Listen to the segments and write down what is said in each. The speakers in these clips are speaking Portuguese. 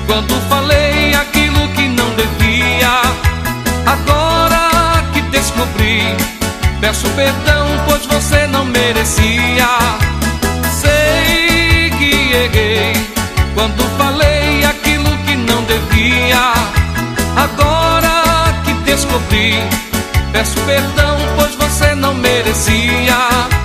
quando falei aquilo que não devia. Agora que descobri, peço perdão, pois você não merecia. Sei que errei quando falei aquilo que não devia. Agora que descobri, peço perdão, pois você não merecia.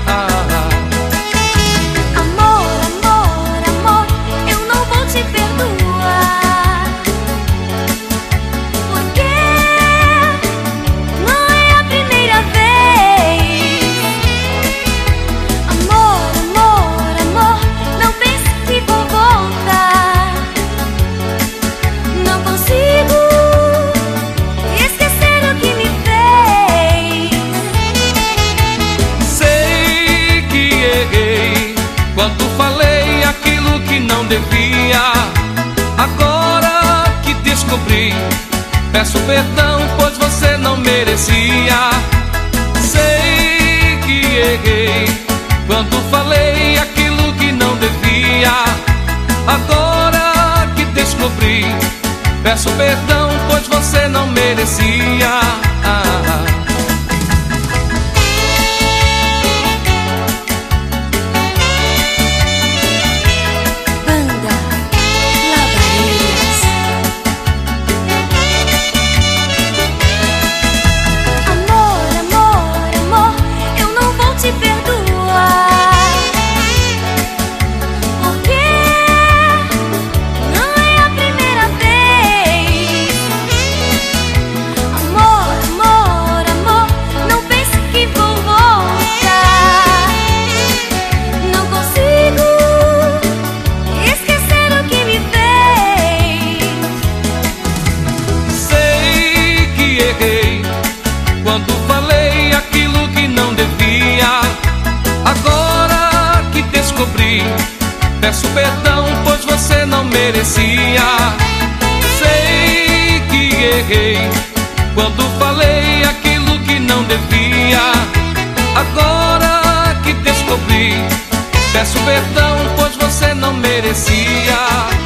Quando falei aquilo que não devia. Agora que descobri, peço perdão, pois você não merecia. Sei que errei quando falei aquilo que não devia. Agora que descobri, peço perdão, pois você não merecia. Quando falei aquilo que não devia. Agora que descobri, peço perdão, pois você não merecia. Sei que errei quando falei aquilo que não devia. Agora que descobri, peço perdão, pois você não merecia.